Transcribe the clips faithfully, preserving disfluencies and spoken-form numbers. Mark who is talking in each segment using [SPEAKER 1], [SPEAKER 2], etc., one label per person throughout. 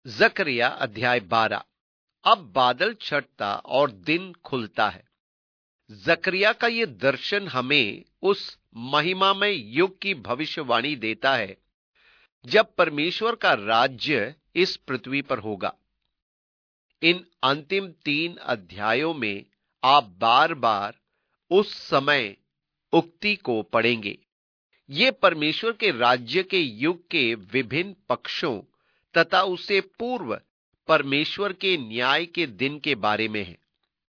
[SPEAKER 1] जकरिया अध्याय बारह। अब बादल छटता और दिन खुलता है। जकरिया का यह दर्शन हमें उस महिमामय युग की भविष्यवाणी देता है जब परमेश्वर का राज्य इस पृथ्वी पर होगा। इन अंतिम तीन अध्यायों में आप बार बार उस समय उक्ति को पढ़ेंगे। ये परमेश्वर के राज्य के युग के विभिन्न पक्षों तथा उससे पूर्व परमेश्वर के न्याय के दिन के बारे में है।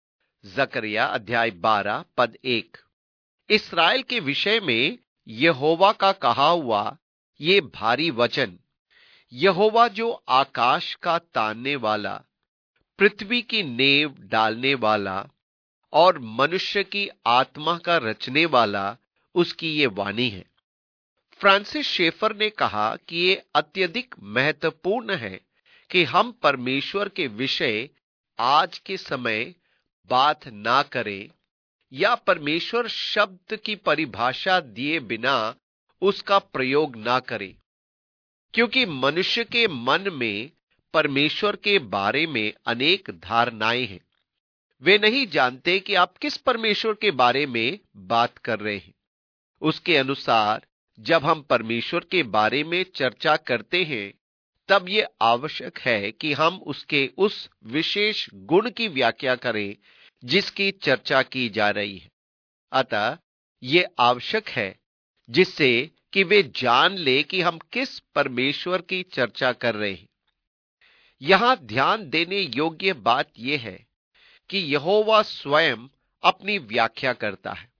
[SPEAKER 1] जकरिया अध्याय बारह पद एक। इस्राएल के विषय में यहोवा का कहा हुआ ये भारी वचन, यहोवा जो आकाश का तानने वाला, पृथ्वी की नेव डालने वाला और मनुष्य की आत्मा का रचने वाला, उसकी ये वाणी है। फ्रांसिस शेफर ने कहा कि ये अत्यधिक महत्वपूर्ण है कि हम परमेश्वर के विषय आज के समय बात ना करें या परमेश्वर शब्द की परिभाषा दिए बिना उसका प्रयोग ना करें, क्योंकि मनुष्य के मन में परमेश्वर के बारे में अनेक धारणाएं हैं। वे नहीं जानते कि आप किस परमेश्वर के बारे में बात कर रहे हैं। उसके अनुसार जब हम परमेश्वर के बारे में चर्चा करते हैं तब यह आवश्यक है कि हम उसके उस विशेष गुण की व्याख्या करें जिसकी चर्चा की जा रही है। अतः यह आवश्यक है जिससे कि वे जान ले कि हम किस परमेश्वर की चर्चा कर रहे हैं। यहां ध्यान देने योग्य बात यह है कि यहोवा स्वयं अपनी व्याख्या करता है।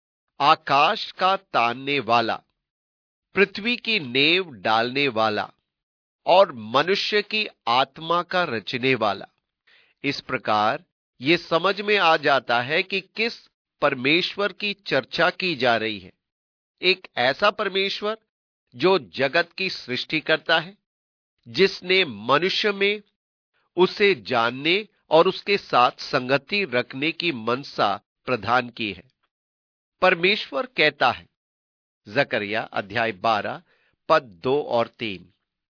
[SPEAKER 1] आकाश का तानने वाला, पृथ्वी की नेव डालने वाला और मनुष्य की आत्मा का रचने वाला। इस प्रकार यह समझ में आ जाता है कि किस परमेश्वर की चर्चा की जा रही है। एक ऐसा परमेश्वर जो जगत की सृष्टि करता है, जिसने मनुष्य में उसे जानने और उसके साथ संगति रखने की मनसा प्रदान की है। परमेश्वर कहता है, जकरिया अध्याय बारह पद दो और तीन,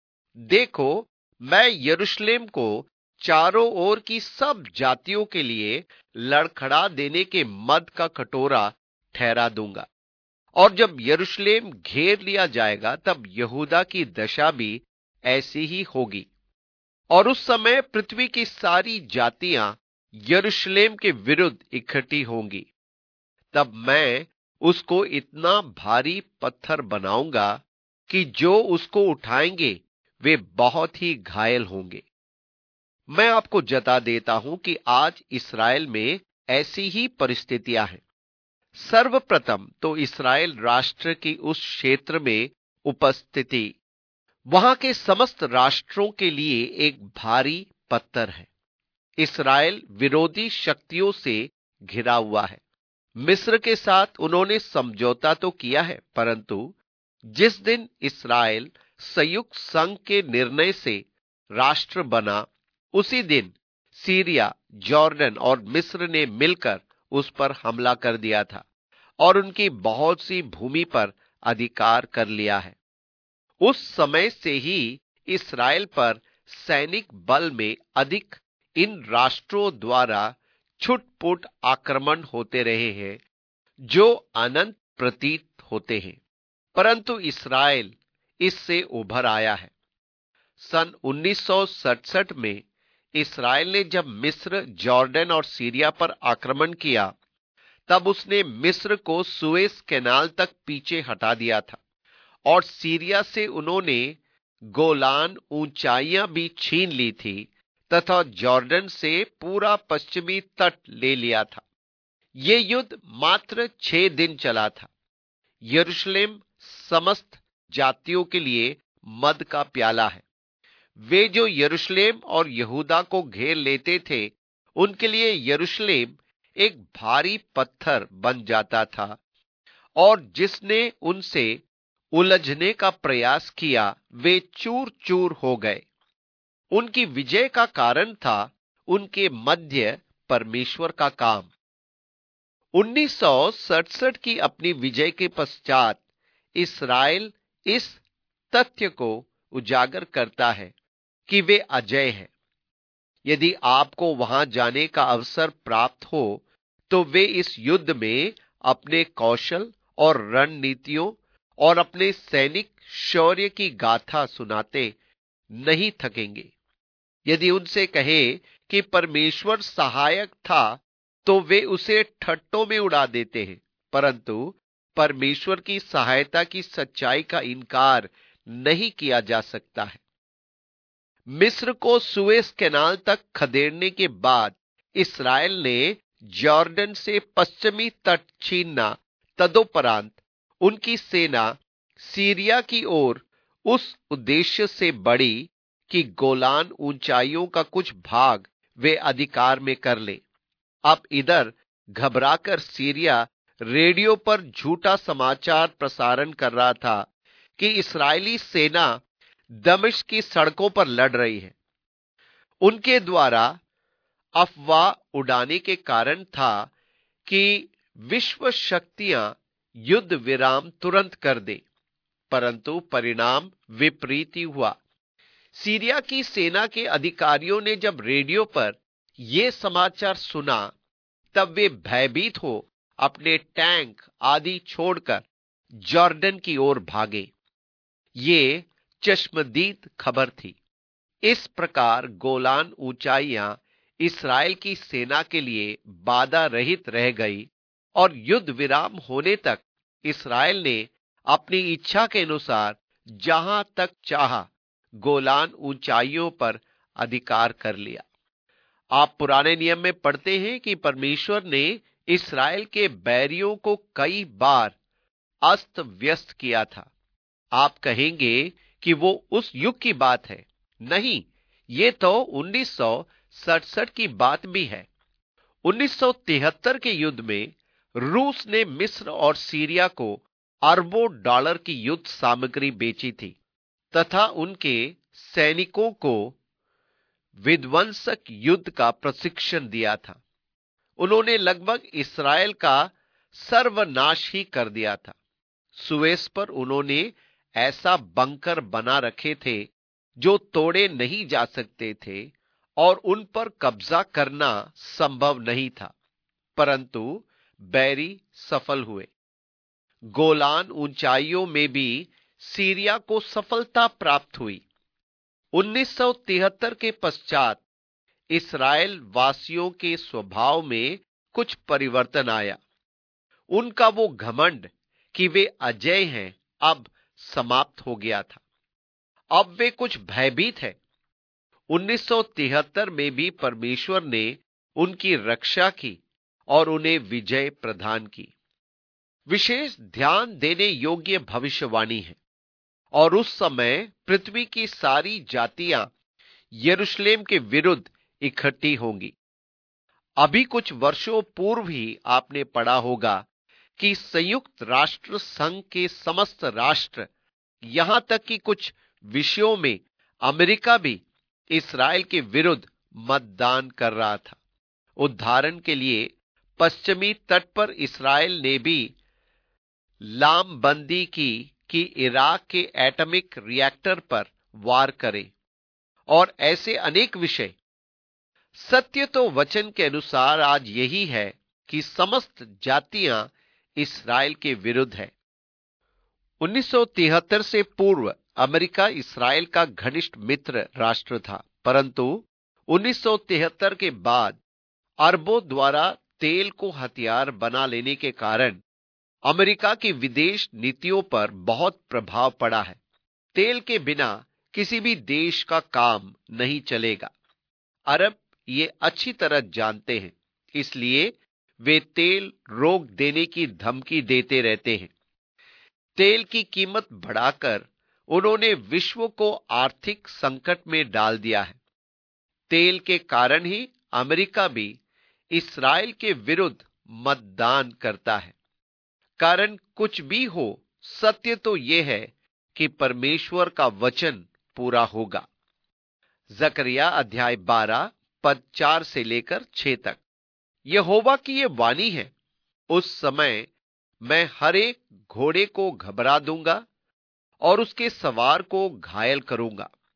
[SPEAKER 1] देखो मैं यरूशलेम को चारों ओर की सब जातियों के लिए लड़खड़ा देने के मद का कटोरा ठहरा दूंगा, और जब यरूशलेम घेर लिया जाएगा तब यहूदा की दशा भी ऐसी ही होगी। और उस समय पृथ्वी की सारी जातियां यरूशलेम के विरुद्ध इकट्ठी होंगी। तब मैं उसको इतना भारी पत्थर बनाऊंगा कि जो उसको उठाएंगे वे बहुत ही घायल होंगे। मैं आपको जता देता हूं कि आज इस्राएल में ऐसी ही परिस्थितियां हैं। सर्वप्रथम तो इस्राएल राष्ट्र की उस क्षेत्र में उपस्थिति वहां के समस्त राष्ट्रों के लिए एक भारी पत्थर है। इस्राएल विरोधी शक्तियों से घिरा हुआ है। मिस्र के साथ उन्होंने समझौता तो किया है, परंतु जिस दिन इस्राएल संयुक्त संघ के निर्णय से राष्ट्र बना, उसी दिन सीरिया, जॉर्डन और मिस्र ने मिलकर उस पर हमला कर दिया था और उनकी बहुत सी भूमि पर अधिकार कर लिया है। उस समय से ही इस्राएल पर सैनिक बल में अधिक इन राष्ट्रों द्वारा छुटपुट आक्रमण होते रहे हैं, जो अनंत प्रतीत होते हैं, परंतु इस्राएल इससे उभर आया है। सन उन्नीस सौ सड़सठ में इस्राएल ने जब मिस्र, जॉर्डन और सीरिया पर आक्रमण किया, तब उसने मिस्र को सुएज कैनाल तक पीछे हटा दिया था और सीरिया से उन्होंने गोलान ऊंचाइयां भी छीन ली थी तथा जॉर्डन से पूरा पश्चिमी तट ले लिया था। ये युद्ध मात्र छह दिन चला था। यरूशलेम समस्त जातियों के लिए मद का प्याला है। वे जो यरूशलेम और यहूदा को घेर लेते थे, उनके लिए यरूशलेम एक भारी पत्थर बन जाता था, और जिसने उनसे उलझने का प्रयास किया वे चूर चूर हो गए। उनकी विजय का कारण था उनके मध्य परमेश्वर का काम। उन्नीस सौ सड़सठ की अपनी विजय के पश्चात इस्राएल इस तथ्य को उजागर करता है कि वे अजेय हैं। यदि आपको वहां जाने का अवसर प्राप्त हो तो वे इस युद्ध में अपने कौशल और रणनीतियों और अपने सैनिक शौर्य की गाथा सुनाते नहीं थकेंगे। यदि उनसे कहे कि परमेश्वर सहायक था तो वे उसे ठट्टों में उड़ा देते हैं, परंतु परमेश्वर की सहायता की सच्चाई का इनकार नहीं किया जा सकता है। मिस्र को सुएज कैनाल तक खदेड़ने के बाद इस्राएल ने जॉर्डन से पश्चिमी तट छीनना, तदोपरांत उनकी सेना सीरिया की ओर उस उद्देश्य से बढ़ी कि गोलान ऊंचाइयों का कुछ भाग वे अधिकार में कर ले। अब इधर घबराकर सीरिया रेडियो पर झूठा समाचार प्रसारण कर रहा था कि इस्राएली सेना दमिश्क की सड़कों पर लड़ रही है। उनके द्वारा अफवाह उड़ाने के कारण था कि विश्व शक्तियां युद्ध विराम तुरंत कर दे, परंतु परिणाम विपरीत ही हुआ। सीरिया की सेना के अधिकारियों ने जब रेडियो पर यह समाचार सुना तब वे भयभीत हो अपने टैंक आदि छोड़कर जॉर्डन की ओर भागे। ये चश्मदीद खबर थी। इस प्रकार गोलान ऊंचाइयां इस्राएल की सेना के लिए बाधा रहित रह गई और युद्ध विराम होने तक इस्राएल ने अपनी इच्छा के अनुसार जहां तक चाहा गोलान ऊंचाइयों पर अधिकार कर लिया। आप पुराने नियम में पढ़ते हैं कि परमेश्वर ने इस्राएल के बैरियों को कई बार अस्त व्यस्त किया था। आप कहेंगे कि वो उस युग की बात है। नहीं, ये तो उन्नीस सौ सड़सठ की बात भी है। उन्नीस सौ तिहत्तर के युद्ध में रूस ने मिस्र और सीरिया को अरबों डॉलर की युद्ध सामग्री बेची थी तथा उनके सैनिकों को विध्वंसक युद्ध का प्रशिक्षण दिया था। उन्होंने लगभग इस्राएल का सर्वनाश ही कर दिया था। सुएज पर उन्होंने ऐसा बंकर बना रखे थे जो तोड़े नहीं जा सकते थे और उन पर कब्जा करना संभव नहीं था, परंतु बैरी सफल हुए। गोलान ऊंचाइयों में भी सीरिया को सफलता प्राप्त हुई। उन्नीस सौ तिहत्तर के पश्चात इस्राएल वासियों के स्वभाव में कुछ परिवर्तन आया। उनका वो घमंड कि वे अजेय हैं अब समाप्त हो गया था। अब वे कुछ भयभीत हैं। उन्नीस सौ तिहत्तर में भी परमेश्वर ने उनकी रक्षा की और उन्हें विजय प्रदान की। विशेष ध्यान देने योग्य भविष्यवाणी है। और उस समय पृथ्वी की सारी जातियां यरूशलेम के विरुद्ध इकट्ठी होंगी। अभी कुछ वर्षों पूर्व ही आपने पढ़ा होगा कि संयुक्त राष्ट्र संघ के समस्त राष्ट्र, यहां तक कि कुछ विषयों में अमेरिका भी इस्राएल के विरुद्ध मतदान कर रहा था। उदाहरण के लिए पश्चिमी तट पर इस्राएल ने भी लामबंदी की कि इराक के एटॉमिक रिएक्टर पर वार करे और ऐसे अनेक विषय। सत्य तो वचन के अनुसार आज यही है कि समस्त जातियां इस्राएल के विरुद्ध है। उन्नीस सौ तिहत्तर से पूर्व अमेरिका इस्राएल का घनिष्ठ मित्र राष्ट्र था, परंतु उन्नीस सौ तिहत्तर के बाद अरबों द्वारा तेल को हथियार बना लेने के कारण अमेरिका की विदेश नीतियों पर बहुत प्रभाव पड़ा है। तेल के बिना किसी भी देश का काम नहीं चलेगा। अरब ये अच्छी तरह जानते हैं, इसलिए वे तेल रोक देने की धमकी देते रहते हैं। तेल की कीमत बढ़ाकर उन्होंने विश्व को आर्थिक संकट में डाल दिया है। तेल के कारण ही अमेरिका भी इस्राएल के विरुद्ध मतदान करता है। कारण कुछ भी हो, सत्य तो यह है कि परमेश्वर का वचन पूरा होगा। जकरिया अध्याय बारह पद चार से लेकर छह तक यहोवा की यह वाणी है, उस समय मैं हर एक घोड़े को घबरा दूंगा और उसके सवार को घायल करूंगा।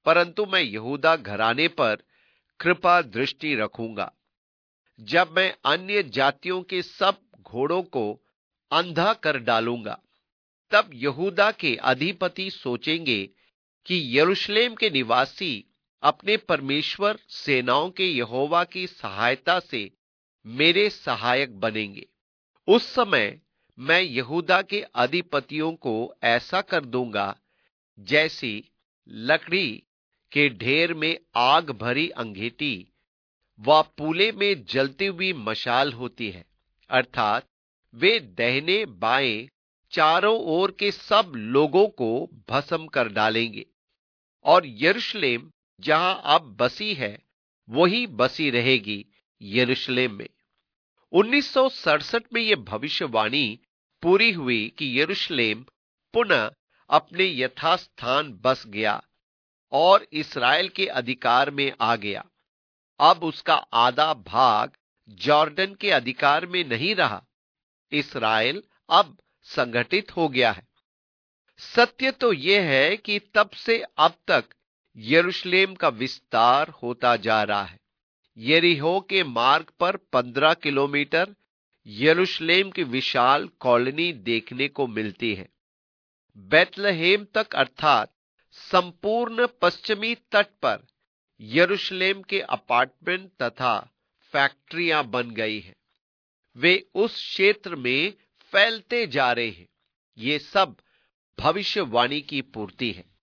[SPEAKER 1] परंतु मैं यहूदा घराने पर कृपा दृष्टि रखूंगा। जब मैं अन्य जातियों के सब घोड़ों को अंधा कर डालूंगा, तब यहूदा के अधिपति सोचेंगे कि यरूशलेम के निवासी अपने परमेश्वर सेनाओं के यहोवा की सहायता से मेरे सहायक बनेंगे। उस समय मैं यहूदा के अधिपतियों को ऐसा कर दूंगा जैसी लकड़ी के ढेर में आग भरी अंगीठी व पूले में जलती हुई मशाल होती है, अर्थात वे दाहिने बाएं चारों ओर के सब लोगों को भस्म कर डालेंगे, और यरूशलेम जहां अब बसी है वही बसी रहेगी यरूशलेम में। उन्नीस सौ सड़सठ में यह भविष्यवाणी पूरी हुई कि यरूशलेम पुनः अपने यथास्थान बस गया और इस्राएल के अधिकार में आ गया। अब उसका आधा भाग जॉर्डन के अधिकार में नहीं रहा। इस्राएल अब संगठित हो गया है। सत्य तो यह है कि तब से अब तक यरूशलेम का विस्तार होता जा रहा है। यरीहो के मार्ग पर पंद्रह किलोमीटर यरूशलेम की विशाल कॉलोनी देखने को मिलती है। बेथलेहेम तक अर्थात संपूर्ण पश्चिमी तट पर यरूशलेम के अपार्टमेंट तथा फैक्ट्रियां बन गई हैं। वे उस क्षेत्र में फैलते जा रहे हैं। ये सब भविष्यवाणी की पूर्ति है।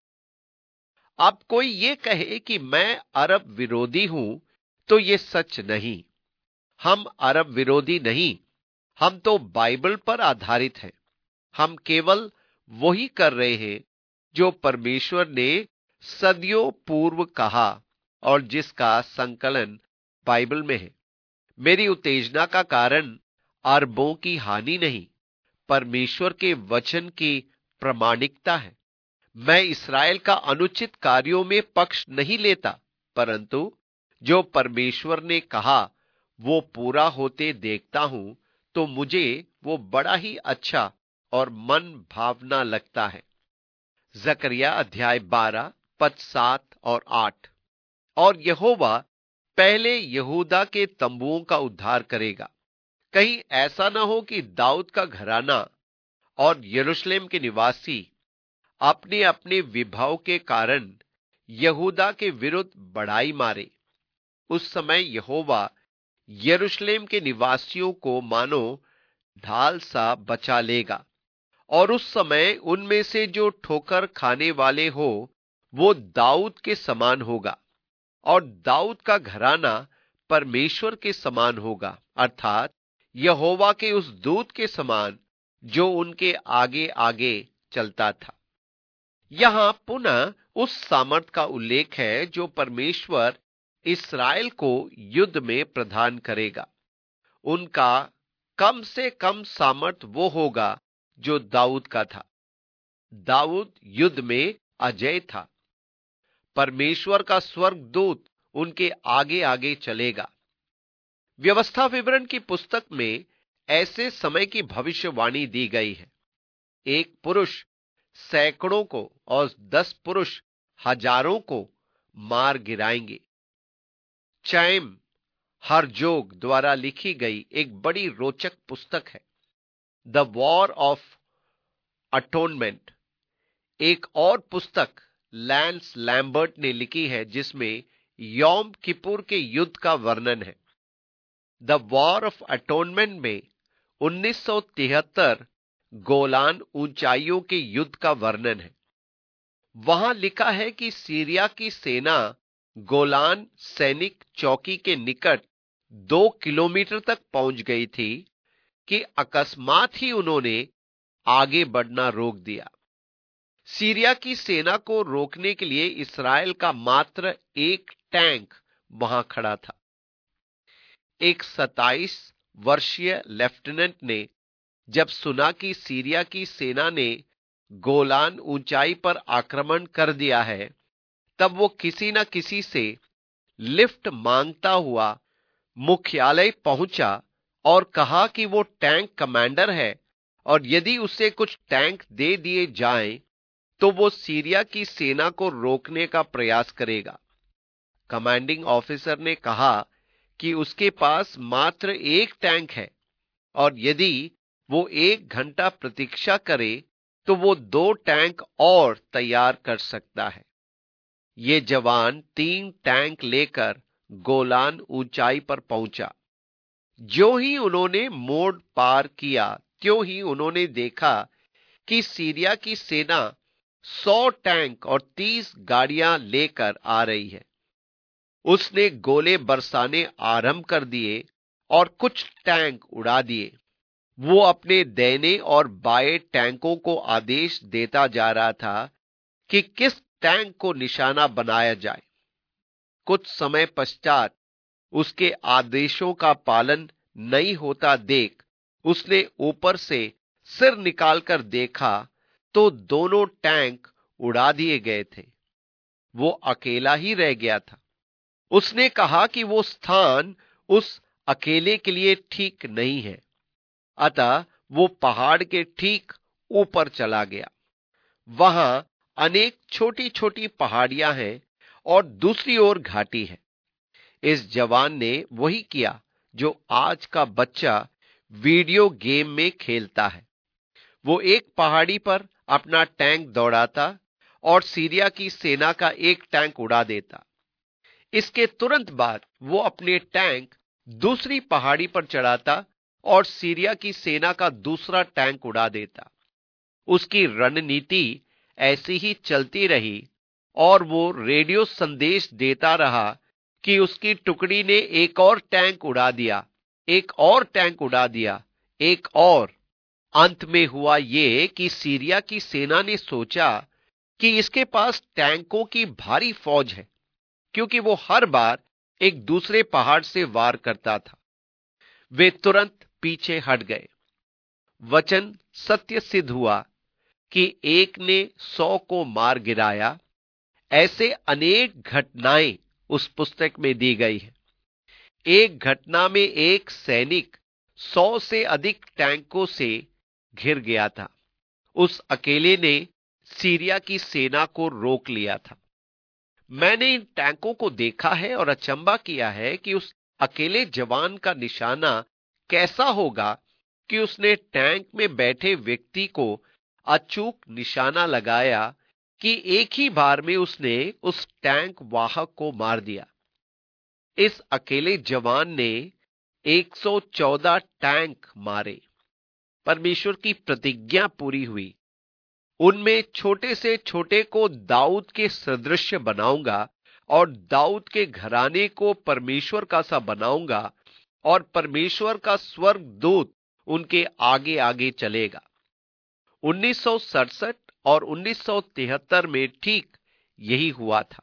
[SPEAKER 1] अब कोई ये कहे कि मैं अरब विरोधी हूं, तो ये सच नहीं। हम अरब विरोधी नहीं, हम तो बाइबल पर आधारित हैं। हम केवल वही कर रहे हैं जो परमेश्वर ने सदियों पूर्व कहा और जिसका संकलन बाइबल में है। मेरी उत्तेजना का कारण अरबों की हानि नहीं, परमेश्वर के वचन की प्रामाणिकता है। मैं इस्राएल का अनुचित कार्यों में पक्ष नहीं लेता, परंतु जो परमेश्वर ने कहा वो पूरा होते देखता हूं तो मुझे वो बड़ा ही अच्छा और मन भावना लगता है। जकरिया अध्याय बारह पद सात और आठ। और यहोवा पहले यहूदा के तंबुओं का उद्धार करेगा। कहीं ऐसा ना हो कि दाऊद का घराना और यरूशलेम के निवासी अपने अपने विभाव के कारण यहूदा के विरुद्ध बढ़ाई मारे। उस समय यहोवा यरूशलेम के निवासियों को मानो ढाल सा बचा लेगा, और उस समय उनमें से जो ठोकर खाने वाले हो वो दाऊद के समान होगा, और दाऊद का घराना परमेश्वर के समान होगा, अर्थात यहोवा के उस दूत के समान जो उनके आगे आगे चलता था। यहां पुनः उस सामर्थ का उल्लेख है जो परमेश्वर इस्राएल को युद्ध में प्रदान करेगा। उनका कम से कम सामर्थ वो होगा जो दाऊद का था। दाऊद युद्ध में अजय था। परमेश्वर का स्वर्गदूत उनके आगे आगे चलेगा। व्यवस्था विवरण की पुस्तक में ऐसे समय की भविष्यवाणी दी गई है। एक पुरुष सैकड़ों को और दस पुरुष हजारों को मार गिराएंगे। चैम हरजोग द्वारा लिखी गई एक बड़ी रोचक पुस्तक है, द वॉर ऑफ अटोनमेंट। एक और पुस्तक लैंस लैम्बर्ट ने लिखी है जिसमें यौम किपुर के युद्ध का वर्णन है। द वॉर ऑफ अटोनमेंट में उन्नीस सौ तिहत्तर गोलान ऊंचाइयों के युद्ध का वर्णन है। वहां लिखा है कि सीरिया की सेना गोलान सैनिक चौकी के निकट दो किलोमीटर तक पहुंच गई थी कि अकस्मात ही उन्होंने आगे बढ़ना रोक दिया। सीरिया की सेना को रोकने के लिए इस्राएल का मात्र एक टैंक वहां खड़ा था। एक सत्ताईस वर्षीय लेफ्टिनेंट ने जब सुना कि सीरिया की सेना ने गोलान ऊंचाई पर आक्रमण कर दिया है, तब वो किसी न किसी से लिफ्ट मांगता हुआ मुख्यालय पहुंचा और कहा कि वो टैंक कमांडर है और यदि उसे कुछ टैंक दे दिए जाएं तो वो सीरिया की सेना को रोकने का प्रयास करेगा। कमांडिंग ऑफिसर ने कहा कि उसके पास मात्र एक टैंक है और यदि वो एक घंटा प्रतीक्षा करे तो वो दो टैंक और तैयार कर सकता है। ये जवान तीन टैंक लेकर गोलान ऊंचाई पर पहुंचा। जो ही उन्होंने मोड़ पार किया त्यों ही उन्होंने देखा कि सीरिया की सेना सौ टैंक और तीस गाड़ियां लेकर आ रही है। उसने गोले बरसाने आरंभ कर दिए और कुछ टैंक उड़ा दिए। वो अपने दाहिने और बाएं टैंकों को आदेश देता जा रहा था कि किस टैंक को निशाना बनाया जाए। कुछ समय पश्चात उसके आदेशों का पालन नहीं होता देख उसने ऊपर से सिर निकालकर देखा तो दोनों टैंक उड़ा दिए गए थे। वो अकेला ही रह गया था। उसने कहा कि वो स्थान उस अकेले के लिए ठीक नहीं है, अतः वो पहाड़ के ठीक ऊपर चला गया। वहां अनेक छोटी छोटी पहाड़ियां हैं और दूसरी ओर घाटी है। इस जवान ने वही किया जो आज का बच्चा वीडियो गेम में खेलता है। वो एक पहाड़ी पर अपना टैंक दौड़ाता और सीरिया की सेना का एक टैंक उड़ा देता। इसके तुरंत बाद वो अपने टैंक दूसरी पहाड़ी पर चढ़ाता और सीरिया की सेना का दूसरा टैंक उड़ा देता। उसकी रणनीति ऐसी ही चलती रही और वो रेडियो संदेश देता रहा कि उसकी टुकड़ी ने एक और टैंक उड़ा दिया, एक और टैंक उड़ा दिया, एक और। अंत में हुआ ये कि सीरिया की सेना ने सोचा कि इसके पास टैंकों की भारी फौज है, क्योंकि वो हर बार एक दूसरे पहाड़ से वार करता था। वे तुरंत पीछे हट गए। वचन सत्य सिद्ध हुआ कि एक ने सौ को मार गिराया। ऐसे अनेक घटनाएं उस पुस्तक में दी गई है। एक घटना में एक सैनिक सौ से अधिक टैंकों से घिर गया था। उस अकेले ने सीरिया की सेना को रोक लिया था। मैंने इन टैंकों को देखा है और अचंभा किया है कि उस अकेले जवान का निशाना कैसा होगा कि उसने टैंक में बैठे व्यक्ति को अचूक निशाना लगाया कि एक ही बार में उसने उस टैंक वाहक को मार दिया। इस अकेले जवान ने एक सौ चौदह टैंक मारे। परमेश्वर की प्रतिज्ञा पूरी हुई। उनमें छोटे से छोटे को दाऊद के सदृश बनाऊंगा और दाऊद के घराने को परमेश्वर का सा बनाऊंगा और परमेश्वर का स्वर्गदूत उनके आगे आगे चलेगा। उन्नीस सौ सड़सठ और उन्नीस सौ तिहत्तर में ठीक यही हुआ था।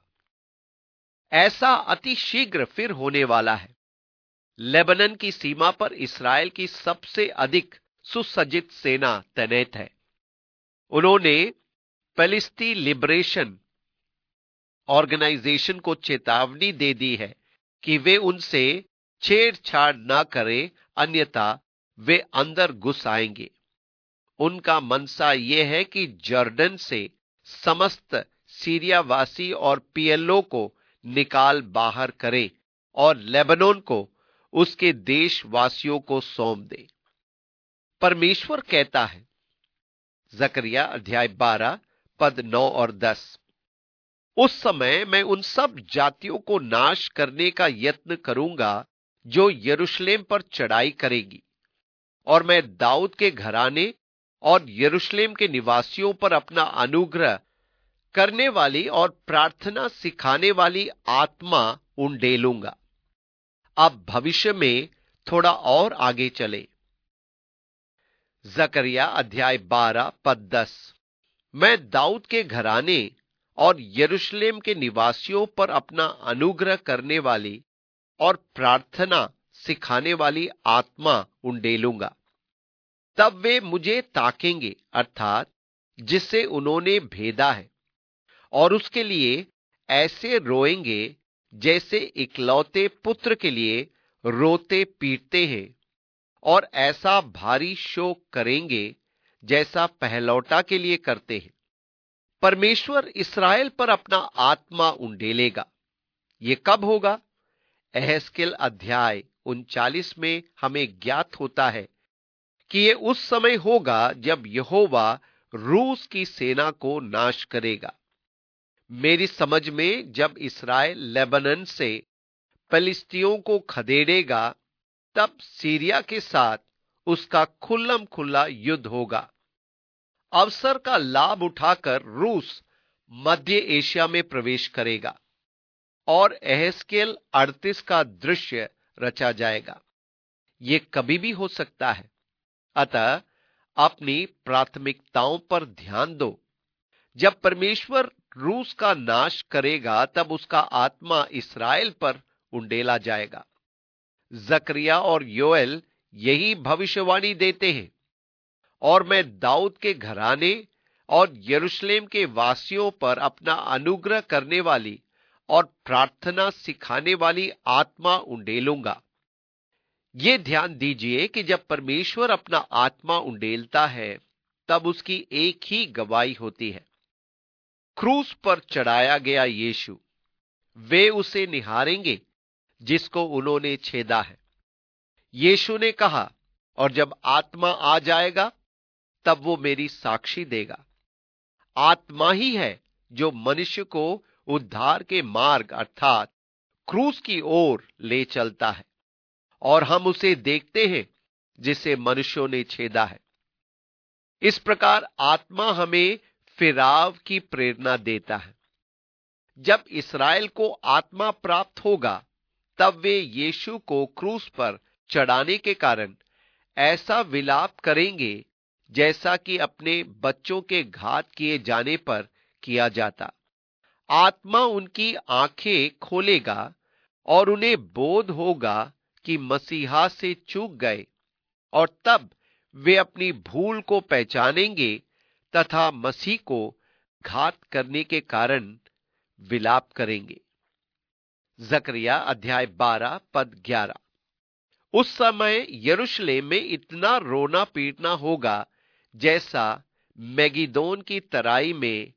[SPEAKER 1] ऐसा अति शीघ्र फिर होने वाला है। लेबनन की सीमा पर इस्राएल की सबसे अधिक सुसज्जित सेना तैनात है। उन्होंने पैलेस्टी लिबरेशन ऑर्गेनाइजेशन को चेतावनी दे दी है कि वे उनसे छेड़छाड़ न करें, अन्यथा वे अंदर घुस आएंगे। उनका मनसा यह है कि जॉर्डन से समस्त सीरियावासी और पीएलओ को निकाल बाहर करे और लेबनान को उसके देशवासियों को सौंप दे। परमेश्वर कहता है, जकरिया अध्याय बारह पद नौ और दस, उस समय मैं उन सब जातियों को नाश करने का यत्न करूंगा जो यरूशलेम पर चढ़ाई करेगी, और मैं दाऊद के घराने और यरूशलेम के निवासियों पर अपना अनुग्रह करने वाली और प्रार्थना सिखाने वाली आत्मा उंडेलूंगा। अब भविष्य में थोड़ा और आगे चले। जकरिया अध्याय बारह पद दस, मैं दाऊद के घराने और यरूशलेम के निवासियों पर अपना अनुग्रह करने वाली और प्रार्थना सिखाने वाली आत्मा उंडेलूंगा। तब वे मुझे ताकेंगे, अर्थात जिससे उन्होंने भेदा है, और उसके लिए ऐसे रोएंगे जैसे इकलौते पुत्र के लिए रोते पीटते हैं, और ऐसा भारी शोक करेंगे जैसा पहलौठा के लिए करते हैं। परमेश्वर इसराइल पर अपना आत्मा उंडेलेगा। ये कब होगा? एहेजकेल अध्याय उनचालीस में हमें ज्ञात होता है कि ये उस समय होगा जब यहोवा रूस की सेना को नाश करेगा। मेरी समझ में जब इसराइल लेबनन से फिलिस्तियों को खदेड़ेगा, तब सीरिया के साथ उसका खुल्लम खुल्ला युद्ध होगा। अवसर का लाभ उठाकर रूस मध्य एशिया में प्रवेश करेगा और एहेजकेल अड़तीस का दृश्य रचा जाएगा। ये कभी भी हो सकता है। अतः अपनी प्राथमिकताओं पर ध्यान दो। जब परमेश्वर रूस का नाश करेगा, तब उसका आत्मा इसराइल पर उंडेला जाएगा। जकरिया और योएल यही भविष्यवाणी देते हैं। और मैं दाऊद के घराने और यरूशलेम के वासियों पर अपना अनुग्रह करने वाली और प्रार्थना सिखाने वाली आत्मा उंडेलूंगा। ये ध्यान दीजिए कि जब परमेश्वर अपना आत्मा उंडेलता है, तब उसकी एक ही गवाही होती है, क्रूस पर चढ़ाया गया यीशु। वे उसे निहारेंगे जिसको उन्होंने छेदा है। यीशु ने कहा, और जब आत्मा आ जाएगा तब वो मेरी साक्षी देगा। आत्मा ही है जो मनुष्य को उद्धार के मार्ग अर्थात क्रूस की ओर ले चलता है, और हम उसे देखते हैं जिसे मनुष्यों ने छेदा है। इस प्रकार आत्मा हमें फिराव की प्रेरणा देता है। जब इसराइल को आत्मा प्राप्त होगा, तब वे यीशु को क्रूस पर चढ़ाने के कारण ऐसा विलाप करेंगे जैसा कि अपने बच्चों के घात किए जाने पर किया जाता। आत्मा उनकी आंखें खोलेगा और उन्हें बोध होगा कि मसीहा से चूक गए, और तब वे अपनी भूल को पहचानेंगे तथा मसीह को घात करने के कारण विलाप करेंगे। जकरिया अध्याय बारह पद ग्यारह। उस समय यरूशलेम में इतना रोना पीटना होगा जैसा मैगिदोन की तराई में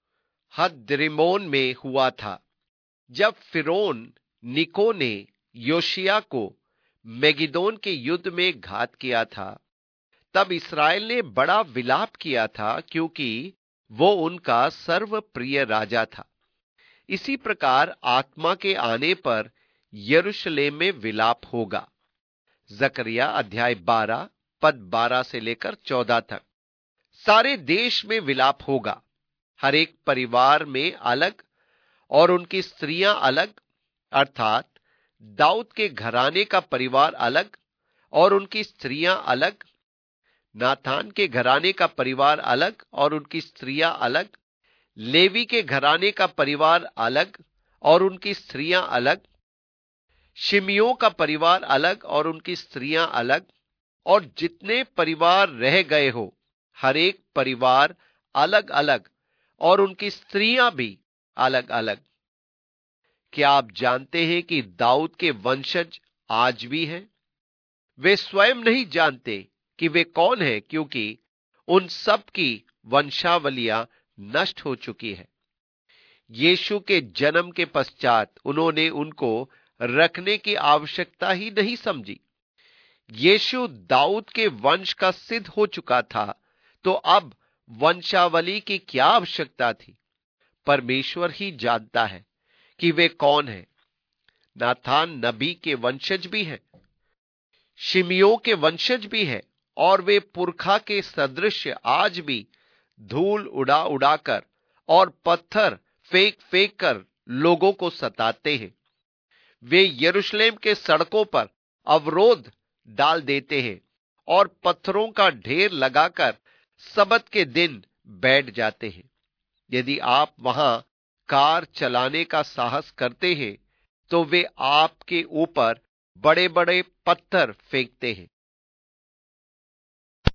[SPEAKER 1] हद्रिमोन में हुआ था, जब फिरौन निको ने योशिया को मैगिदोन के युद्ध में घात किया था। तब इसराइल ने बड़ा विलाप किया था, क्योंकि वो उनका सर्वप्रिय राजा था। इसी प्रकार आत्मा के आने पर यरूशलेम में विलाप होगा। जकरिया अध्याय बारह पद बारह से लेकर चौदह तक। सारे देश में विलाप होगा, हर एक परिवार में अलग और उनकी स्त्रियां अलग, अर्थात दाऊद के घराने का परिवार अलग और उनकी स्त्रियां अलग, नाथान के घराने का परिवार अलग और उनकी स्त्रियां अलग, लेवी के घराने का परिवार अलग और उनकी स्त्रियां अलग, शिमियों का परिवार अलग और उनकी स्त्रियां अलग, और जितने परिवार रह गए हो हर एक परिवार अलग अलग और उनकी स्त्रियां भी अलग अलग। क्या आप जानते हैं कि दाऊद के वंशज आज भी हैं? वे स्वयं नहीं जानते कि वे कौन हैं, क्योंकि उन सब की वंशावलियां नष्ट हो चुकी है। यीशु के जन्म के पश्चात उन्होंने उनको रखने की आवश्यकता ही नहीं समझी। यीशु दाऊद के वंश का सिद्ध हो चुका था, तो अब वंशावली की क्या आवश्यकता थी? परमेश्वर ही जानता है कि वे कौन हैं। नाथान नबी के वंशज भी हैं, शिमियों के वंशज भी हैं, और वे पुरखा के सदृश आज भी धूल उड़ा उड़ाकर और पत्थर फेंक फेंक कर लोगों को सताते हैं। वे यरूशलेम के सड़कों पर अवरोध डाल देते हैं और पत्थरों का ढेर लगाकर सबत के दिन बैठ जाते हैं। यदि आप वहां कार चलाने का साहस करते हैं, तो वे आपके ऊपर बड़े बड़े पत्थर फेंकते हैं।